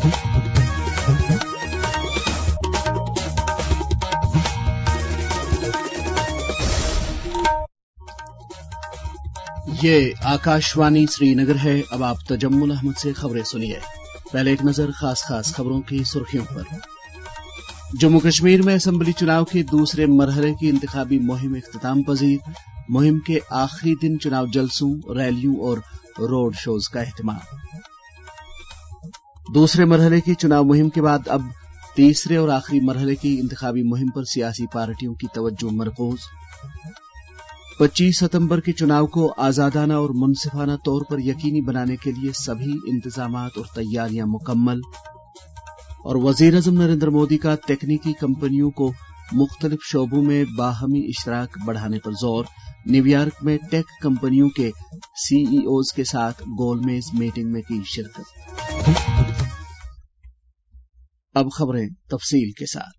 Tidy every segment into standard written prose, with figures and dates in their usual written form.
ये आकाशवाणी श्रीनगर है। अब आप तजम्मुल अहमद से खबरें सुनिए। पहले एक नजर खास खबरों की सुर्खियों पर। जम्मू कश्मीर में असेंबली चुनाव के दूसरे मरहले की इंतखाबी मुहिम इख्तिताम पजीर। मुहिम के आखिरी दिन चुनाव जलसों, रैलियों और रोड शोज का एहतमाम। दूसरे मरहले की चुनाव मुहिम के बाद अब तीसरे और आखिरी मरहले की इंतखाबी मुहिम पर सियासी पार्टियों की तवज्जो मरकूज। 25 सितंबर के चुनाव को आजादाना और मुनसिफाना तौर पर यकीनी बनाने के लिए सभी इंतजामात और तैयारियां मुकम्मल। और वजीर आजम नरेंद्र मोदी का तकनीकी कंपनियों को मुख्तलिफ शोबों में बाहमी इश्तराक बढ़ाने पर जोर। न्यूयॉर्क में टेक कंपनियों के सीईओज के साथ गोलमेज मीटिंग में की शिरकत। अब खबरें तफसील के साथ।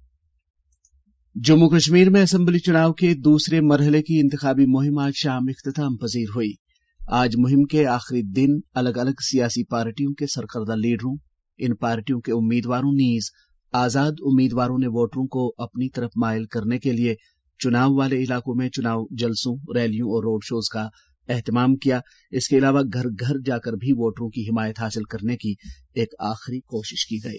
जम्मू कश्मीर में असेंबली चुनाव के दूसरे मरहले की इंतखाबी मुहिम आज शाम इख्तिताम पजीर हुई। आज मुहिम के आखिरी दिन अलग अलग सियासी पार्टियों के सरकर्दा लीडरों, इन पार्टियों के उम्मीदवारों नीज आजाद उम्मीदवारों ने वोटरों को अपनी तरफ मायल करने के लिए चुनाव वाले इलाकों में चुनाव जलसों, रैलियों और रोड शोज का एहतमाम किया। इसके अलावा घर घर जाकर भी वोटरों की हिमायत हासिल करने की एक आखिरी कोशिश की गई।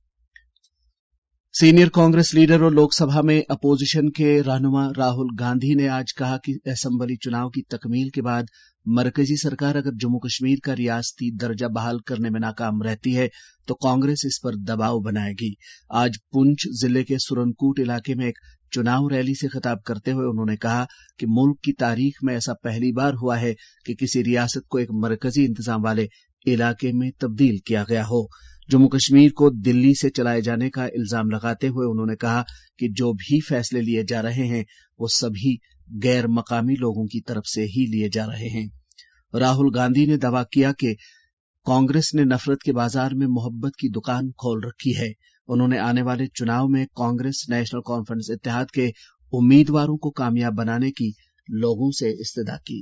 सीनियर कांग्रेस लीडर और लोकसभा में अपोजिशन के रहनुमा राहुल गांधी ने आज कहा कि असेंबली चुनाव की तकमील के बाद मरकजी सरकार अगर जम्मू कश्मीर का रियासती दर्जा बहाल करने में नाकाम रहती है तो कांग्रेस इस पर दबाव बनाएगी। आज पुंछ जिले के सुरनकोट इलाके में एक चुनाव रैली से खिताब करते हुए उन्होंने कहा कि मुल्क की तारीख में ऐसा पहली बार हुआ है कि किसी रियासत को एक मरकजी इंतजाम वाले इलाके में तब्दील किया गया हो। जम्मू कश्मीर को दिल्ली से चलाए जाने का इल्जाम लगाते हुए उन्होंने कहा कि जो भी फैसले लिए जा रहे हैं वो सभी गैर मकामी लोगों की तरफ से ही लिए जा रहे हैं। राहुल गांधी ने दावा किया कि कांग्रेस ने नफरत के बाजार में मोहब्बत की दुकान खोल रखी है। उन्होंने आने वाले चुनाव में कांग्रेस नेशनल कॉन्फ्रेंस इत्तेहाद के उम्मीदवारों को कामयाब बनाने की लोगों से इस्तदा की।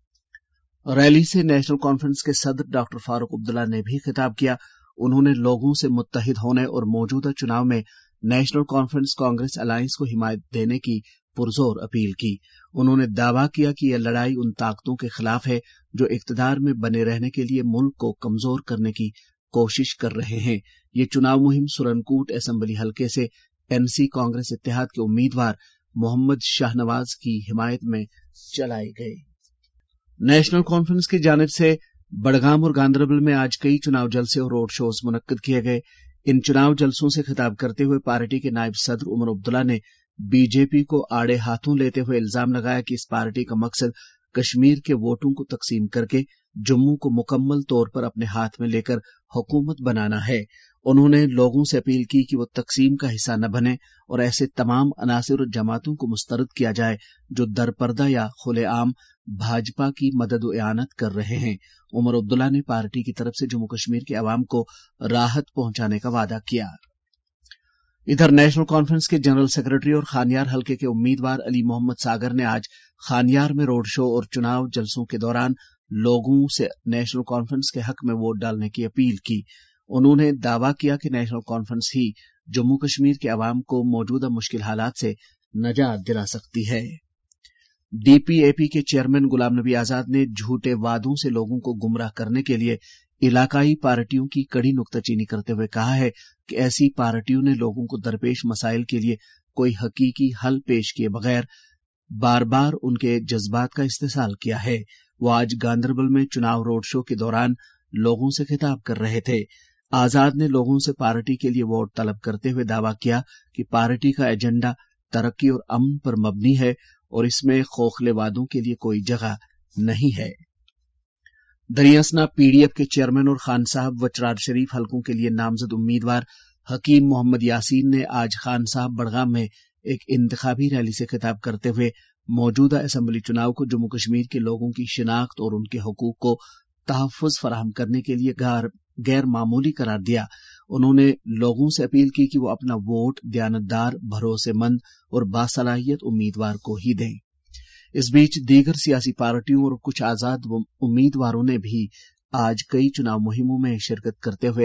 रैली से नेशनल कॉन्फ्रेंस के सदर डॉक्टर फारूक अब्दुल्ला ने भी खिताब किया। उन्होंने लोगों से मुत्तहिद होने और मौजूदा चुनाव में नेशनल कॉन्फ्रेंस कांग्रेस अलायंस को हिमायत देने की पुरजोर अपील की। उन्होंने दावा किया कि यह लड़ाई उन ताकतों के खिलाफ है जो इक्तदार में बने रहने के लिए मुल्क को कमजोर करने की कोशिश कर रहे हैं। ये चुनाव मुहिम सुरनकोट असेंबली हलके से एनसी कांग्रेस इत्तेहाद के उम्मीदवार मोहम्मद शाहनवाज की हिमायत में चलाई गई। नेशनल कॉन्फ्रेंस की जानिब से बड़गाम और गांदरबल में आज कई चुनाव जलसे और रोड शोज मुनक्किद किए गए। इन चुनाव जलसों से खिताब करते हुए पार्टी के नायब सदर उमर अब्दुल्ला ने बीजेपी को आड़े हाथों लेते हुए इल्जाम लगाया कि इस पार्टी का मकसद कश्मीर के वोटों को तकसीम करके जम्मू को मुकम्मल तौर पर अपने हाथ में लेकर हुकूमत बनाना है। उन्होंने लोगों से अपील की कि वो तकसीम का हिस्सा न बने और ऐसे तमाम अनासिर और जमातों को मुस्तरद किया जाए जो दरपर्दा या खुलेआम भाजपा की मदद व इआनत कर रहे हैं। उमर अब्दुल्ला ने पार्टी की तरफ से जम्मू कश्मीर के अवाम को राहत पहुंचाने का वादा किया। इधर नेशनल कॉन्फ्रेंस के जनरल सेक्रेटरी और खानियार हलके के उम्मीदवार अली मोहम्मद सागर ने आज खानियार में रोड शो और चुनाव जलसों के दौरान लोगों से नेशनल कॉन्फ्रेंस के हक में वोट डालने की अपील की। उन्होंने दावा किया कि नेशनल कॉन्फ्रेंस ही जम्मू कश्मीर के अवाम को मौजूदा मुश्किल हालात से नजात दिला सकती है। डीपीएपी के चेयरमैन गुलाम नबी आजाद ने झूठे वादों से लोगों को गुमराह करने के लिए इलाकाई पार्टियों की कड़ी नुक्ताचीनी करते हुए कहा है कि ऐसी पार्टियों ने लोगों को दरपेश मसाइल के लिए कोई हकीकी हल पेश किए बगैर बार बार उनके जज्बात का इस्तेसाल किया है। वो आज गांदरबल में चुनाव रोड शो के दौरान लोगों से खिताब कर रहे थे। आजाद ने लोगों से पार्टी के लिए वोट तलब करते हुए दावा किया कि पार्टी का एजेंडा तरक्की और अमन पर मबनी है और इसमें खोखले वादों के लिए कोई जगह नहीं है। दरियासना पीडीएफ के चेयरमैन और खान साहब व चरार शरीफ हलकों के लिए नामजद उम्मीदवार हकीम मोहम्मद यासीन ने आज खान साहब बड़गाम में एक इंतखाबी रैली से खिताब करते हुए मौजूदा असेंबली चुनाव को जम्मू कश्मीर के लोगों की शिनाख्त और उनके हकूक को तहफ़्फ़ुज़ फराहम करने के लिए गैर मामूली करार दिया। उन्होंने लोगों से अपील की कि वो अपना वोट दयानतदार, भरोसेमंद और बासलाहियत उम्मीदवार को ही दें। इस बीच दीगर सियासी पार्टियों और कुछ आजाद उम्मीदवारों ने भी आज कई चुनाव मुहिमों में शिरकत करते हुए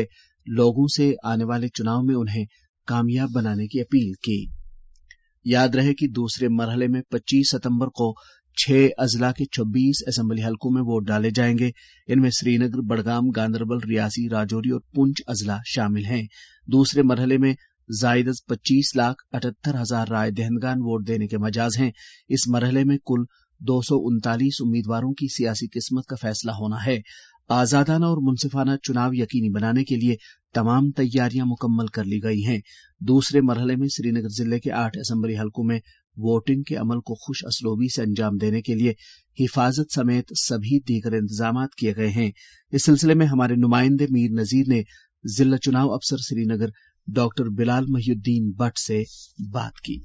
लोगों से आने वाले चुनाव में उन्हें कामयाब बनाने की अपील की। याद रहे कि दूसरे मरहले में 25 सितंबर को 6 अजला के 26 असेंबली हलकों में वोट डाले जाएंगे। इनमें श्रीनगर, बड़गाम, गांदरबल, रियासी, राजौरी और पुंछ अजला शामिल हैं। दूसरे मरहले में जायद 25,78,000 राय दहंदगान वोट देने के मजाज हैं। इस मरहले में कुल 239 उम्मीदवारों की सियासी किस्मत का फैसला होना है। आजादाना और मुंसिफाना चुनाव यकीनी बनाने के लिए तमाम तैयारियां मुकम्मल कर ली गई हैं। दूसरे मरहले में श्रीनगर जिले के 8 असेंबली हलकों में वोटिंग के अमल को खुश असलोबी से अंजाम देने के लिए हिफाजत समेत सभी दीगर इंतजाम किए गए हैं। इस सिलसिले में हमारे नुमाइंदे मीर नजीर ने जिला चुनाव अफसर श्रीनगर डॉक्टर बिलाल महिउद्दीन भट्ट से बात की।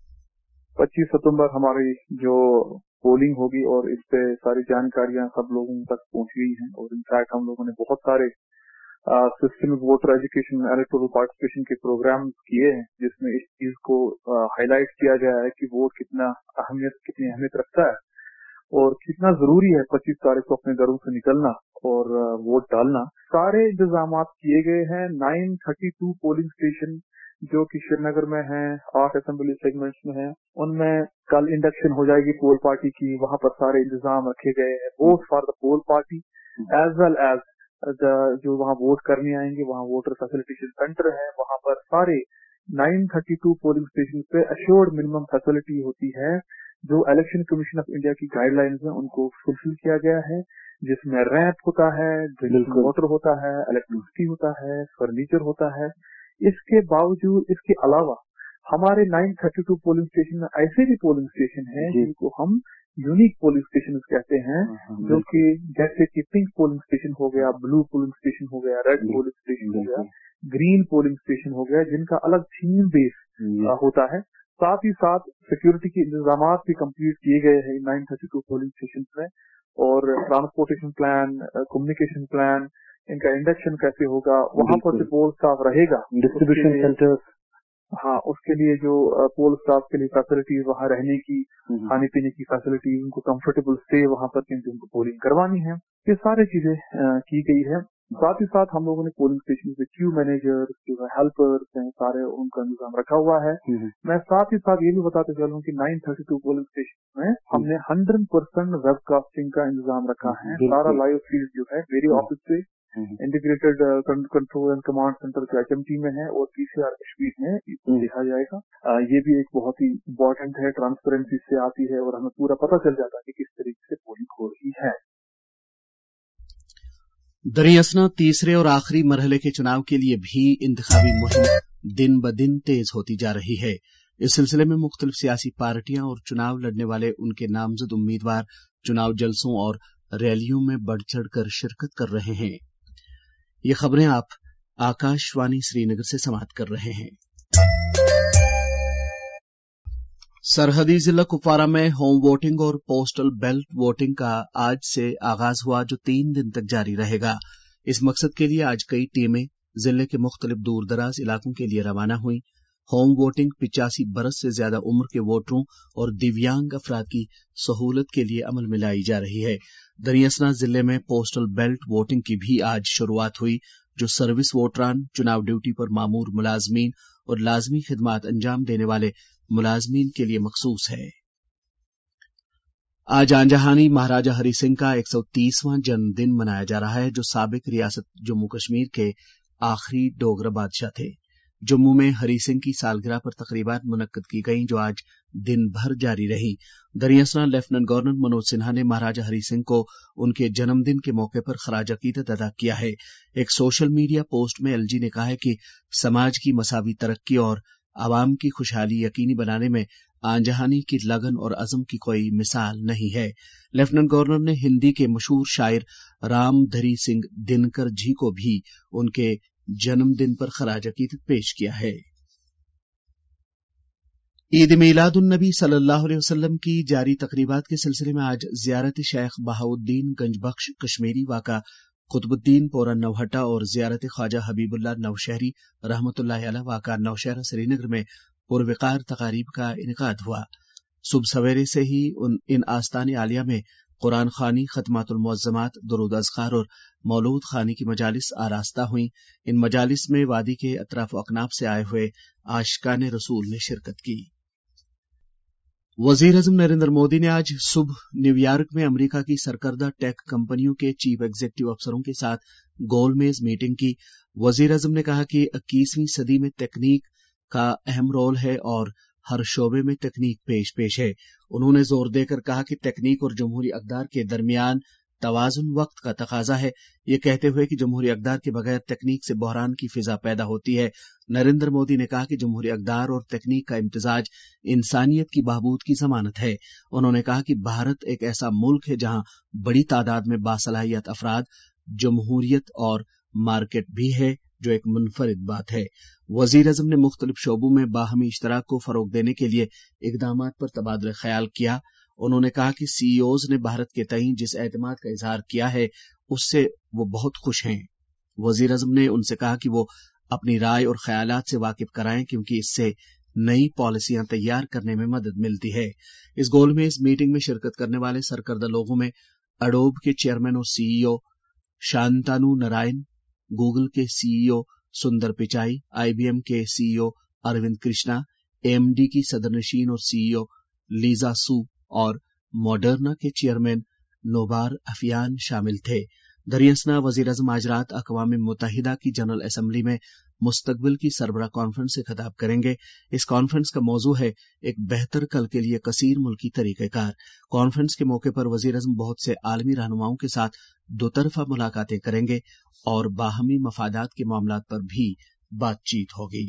25 सितंबर हमारी जो पोलिंग होगी और इस पे सारी जानकारियां सब लोगों तक पहुंच गई हैं और इनफैक्ट हम लोगों ने बहुत सारे systemic voter education, electoral participation के प्रोग्राम किए हैं जिसमें इस चीज को हाईलाइट किया गया है कि वोट कितनी अहमियत रखता है और कितना जरूरी है 25 तारीख को अपने घरों से निकलना और वोट डालना। सारे इंतजाम किए गए हैं। 932 पोलिंग स्टेशन जो कि श्रीनगर में है, 8 असेंबली सेगमेंट्स में है, उनमें कल इंडक्शन हो जाएगी पोल पार्टी की। वहां पर सारे इंतजाम रखे गए हैं both for the poll party as well as जो वहां वोट करने आएंगे। वहां वोटर फैसिलिटेशन सेंटर है, वहां पर सारे 932 पोलिंग स्टेशन पे अश्योर्ड मिनिमम फैसिलिटी होती है जो इलेक्शन कमीशन ऑफ इंडिया की गाइडलाइंस है उनको फुलफिल किया गया है, जिसमें रैंप होता है, ड्रिंकिंग वाटर होता है, इलेक्ट्रिसिटी होता है, फर्नीचर होता है। इसके बावजूद, इसके अलावा हमारे 932 पोलिंग स्टेशन में ऐसे भी पोलिंग स्टेशन हैं जिनको हम यूनिक पोलिंग स्टेशन कहते हैं, जो कि जैसे कि पिंक पोलिंग स्टेशन हो गया, ब्लू पोलिंग स्टेशन हो गया, रेड पोलिंग स्टेशन हो गया, ग्रीन पोलिंग स्टेशन हो गया, जिनका अलग थीम बेस होता है। साथ ही साथ सिक्योरिटी के इंतजाम भी कंप्लीट किए गए हैं 932 पोलिंग स्टेशन में और ट्रांसपोर्टेशन प्लान, कम्युनिकेशन प्लान, इनका इंडक्शन कैसे होगा, वहां पर जो पोल स्टाफ रहेगा, डिस्ट्रीब्यूशन सेंटर्स, हाँ, उसके लिए जो पोल स्टाफ के लिए फैसिलिटीज, वहां रहने की, खाने पीने की फैसिलिटीज, उनको कंफर्टेबल स्टे वहां पर क्योंकि उनको पोलिंग करवानी है, ये सारी चीजें की गई है। साथ ही साथ हम लोगों ने पोलिंग स्टेशन पे क्यू मैनेजर, हेल्पर्स हैं, सारे उनका इंतजाम रखा हुआ है। मैं साथ ही साथ ये भी बताते चलूं कि 932 पोलिंग स्टेशन में हमने 100% वेबकास्टिंग का इंतजाम रखा है। सारा लाइव फीड जो है मेरे ऑफिस से integrated control and command centre जो HMT में है और PCR कश्मीर में देखा जाएगा। ये भी एक बहुत ही इम्पोर्टेंट है, ट्रांसपेरेंसी से आती है और हमें पूरा पता चल जाता है कि किस तरीके से पोलिंग हो रही है। दरियासना तीसरे और आखिरी मरहले के चुनाव के लिए भी इंतखाबी मुहिम दिन ब दिन तेज होती जा रही है। इस सिलसिले में मुख्तलिफ सियासी पार्टियां और चुनाव लड़ने वाले उनके नामजद उम्मीदवार चुनाव जलसों और रैलियों में बढ़ चढ़ कर शिरकत कर रहे हैं। ये खबरें आप आकाशवाणी श्रीनगर से समाप्त कर रहे हैं। सरहदी जिला कुपवारा में होम वोटिंग और पोस्टल बैलेट वोटिंग का आज से आगाज हुआ, जो 3 दिन तक जारी रहेगा। इस मकसद के लिए आज कई टीमें जिले के मुख्तलिफ दूर दराज इलाकों के लिए रवाना हुई। होम वोटिंग 85 बरस से ज्यादा उम्र के वोटरों और दिव्यांग अफराद की सहूलत के लिए अमल में लाई जा रही है। दरियासना जिले में पोस्टल बैलेट वोटिंग की भी आज शुरुआत हुई, जो सर्विस वोटरान, चुनाव ड्यूटी पर मामूर मुलाजमीन और लाजमी खिदमात अंजाम देने वाले मुलाजमीन के लिए मखसूस है। आज आंजहानी महाराजा हरि सिंह का 130वां जन्मदिन मनाया जा रहा है, जो साबिक रियासत जम्मू कश्मीर के आखिरी डोगरा बादशाह थे। जम्मू में हरि सिंह की सालगिरह पर तकरीबात मुनक्कद की गईं, जो आज दिन भर जारी रही। दरियासना लेफ्टिनेंट गवर्नर मनोज सिन्हा ने महाराजा हरि सिंह को उनके जन्मदिन के मौके पर खराज अकीदत अदा किया है। एक सोशल मीडिया पोस्ट में एलजी ने कहा है कि समाज की मसावी तरक्की और आवाम की खुशहाली यकीनी बनाने में आंजहानी की लगन और अज़म की कोई मिसाल नहीं है। लेफ्टिनेंट गवर्नर ने हिंदी के मशहूर शायर रामधरी सिंह दिनकर जी को भी उनके जन्मदिन पर खराज अकीदत पेश किया है। ईद मिलादुन नबी सल्लल्लाहु अलैहि वसल्लम की जारी तकरीबात के सिलसिले में आज ज़ियारत शेख बहाउद्दीन गंजबख्श कश्मीरी वाका कुतुबुद्दीन पोरा नवहट्टा और ज़ियारत ख्वाजा हबीबुल्लाह नौशहरी रहमतुल्लाह अलैह वाका नौशहरा श्रीनगर में पुरवकार तकारीब का इनेकाद हुआ। सुबह सवेरे से ही इन आस्तान आलिया में قرآن خوانی، ختمات المعظمات، درود اذکار اور مولود خوانی کی مجالس آراستہ ہوئیں۔ ان مجالس میں وادی کے اطراف و اکناف سے آئے ہوئے عاشقان رسول نے شرکت کی۔ وزیر اعظم نریندر مودی نے آج صبح نیو یارک میں امریکہ کی سرکردہ ٹیک کمپنیوں کے چیف ایگزیکٹو افسروں کے ساتھ گول میز میٹنگ کی۔ وزیر اعظم نے کہا کہ 21ویں صدی میں تکنیک کا اہم رول ہے اور ہر شعبے میں تکنیک پیش ہے۔ انہوں نے زور دے کر کہا کہ تکنیک اور جمہوری اقدار کے درمیان توازن وقت کا تقاضا ہے، یہ کہتے ہوئے کہ جمہوری اقدار کے بغیر تکنیک سے بحران کی فضا پیدا ہوتی ہے۔ نریندر مودی نے کہا کہ جمہوری اقدار اور تکنیک کا امتزاج انسانیت کی بہبود کی ضمانت ہے۔ انہوں نے کہا کہ بھارت ایک ایسا ملک ہے جہاں بڑی تعداد میں باصلاحیت افراد، جمہوریت اور مارکیٹ بھی ہے، جو ایک منفرد بات ہے۔ وزیر اعظم نے مختلف شعبوں میں باہمی اشتراک کو فروغ دینے کے لیے اقدامات پر تبادلہ خیال کیا۔ انہوں نے کہا کہ سی ای اوز نے بھارت کے تئیں جس اعتماد کا اظہار کیا ہے اس سے وہ بہت خوش ہیں۔ وزیر اعظم نے ان سے کہا کہ وہ اپنی رائے اور خیالات سے واقف کرائیں کیونکہ اس سے نئی پالیسیاں تیار کرنے میں مدد ملتی ہے۔ اس گول میں اس میٹنگ میں شرکت کرنے والے سرکردہ لوگوں میں اڈوب کے چیئرمین اور سی ای او شانتانو نارائن، گوگل کے سی ای او سندر پچائی، آئی بی ایم کے C E O Arvind Krishna, A M D کی صدرنشین اور سی ای او لیزا سو اور ماڈرنا کے چیئرمین نوبار افیان شامل تھے۔ دریاسنا وزیر اعظم آج رات اقوام متحدہ کی جنرل اسمبلی میں مستقبل کی سربراہ کانفرنس سے خطاب کریں گے۔ اس کانفرنس کا موضوع ہے ایک بہتر کل کے لیے کثیر ملکی طریقہ کار۔ کانفرنس کے موقع پر وزیر اعظم بہت سے عالمی رہنماؤں کے ساتھ دو طرفہ ملاقاتیں کریں گے اور باہمی مفادات کے معاملات پر بھی بات چیت ہوگی۔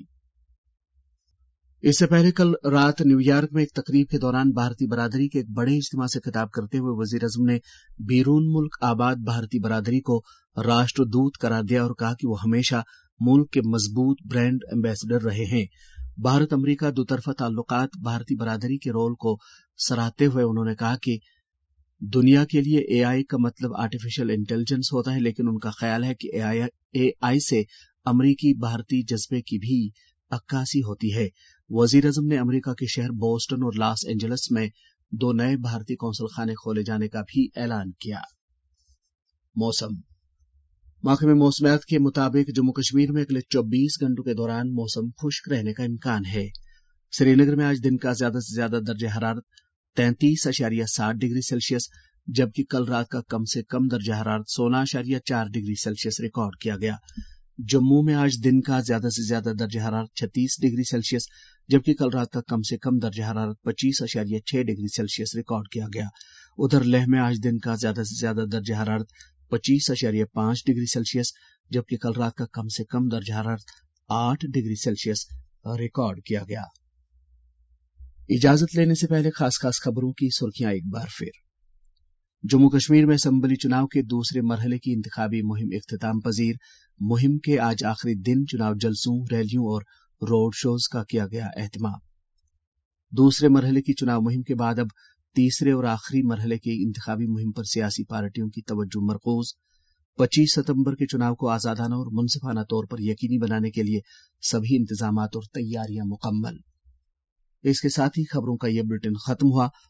اس سے پہلے کل رات نیو یارک میں ایک تقریب کے دوران بھارتی برادری کے ایک بڑے اجتماع سے خطاب کرتے ہوئے وزیر اعظم نے بیرون ملک آباد بھارتی برادری کو راشٹر دوت قرار دیا اور کہا کہ وہ ہمیشہ ملک کے مضبوط برانڈ ایمبیسڈر رہے ہیں۔ بھارت امریکہ دو طرفہ تعلقات بھارتی برادری کے رول کو سراہتے ہوئے انہوں نے کہا کہ دنیا کے لیے اے آئی کا مطلب آرٹیفیشل انٹیلیجنس ہوتا ہے، لیکن ان کا خیال ہے کہ اے آئی سے امریکی بھارتی جذبے کی بھی عکاسی ہوتی ہے۔ وزیر اعظم نے امریکہ کے شہر بوسٹن اور لاس اینجلس میں 2 نئے بھارتی قونصل خانے کھولے جانے کا بھی اعلان کیا۔ موسم۔ محکمہ موسمیات کے مطابق جموں کشمیر میں اگلے 24 گھنٹوں کے دوران موسم خشک رہنے کا امکان ہے۔ سری نگر میں آج دن کا زیادہ سے زیادہ درجہ حرارت 33.7 ڈگری سیلسیس جبکہ کل رات کا کم سے کم درجہ حرارت 16.4 ڈگری سیلسیس ریکارڈ کیا گیا۔ جموں میں آج دن کا زیادہ سے زیادہ درجہ حرارت 36 ڈگری سیلسیس جبکہ کل رات کا کم سے کم درجہ حرارت 25.6 ڈگری سیلسیس ریکارڈ کیا گیا۔ ادھر لیہ میں آج دن کا زیادہ سے زیادہ درجہ حرارت 25.5 ڈگری سیلسیس جبکہ کل رات کا کم سے کم درجہ حرارت 8 ڈگری سیلسیس ریکارڈ کیا گیا۔ اجازت لینے سے پہلے خاص خبروں کی سرخیاں ایک بار پھر۔ جموں کشمیر میں اسمبلی چناؤ کے دوسرے مرحلے کی انتخابی مہم اختتام پذیر۔ مہم کے آج آخری دن چناو جلسوں، ریلیوں اور روڈ شوز کا کیا گیا اہتمام۔ دوسرے مرحلے کی چناو مہم کے بعد اب تیسرے اور آخری مرحلے کی انتخابی مہم پر سیاسی پارٹیوں کی توجہ مرکوز۔ 25 ستمبر کے چناو کو آزادانہ اور منصفانہ طور پر یقینی بنانے کے لیے سبھی انتظامات اور تیاریاں مکمل۔ اس کے ساتھ ہی خبروں کا یہ بلٹن ختم ہوا۔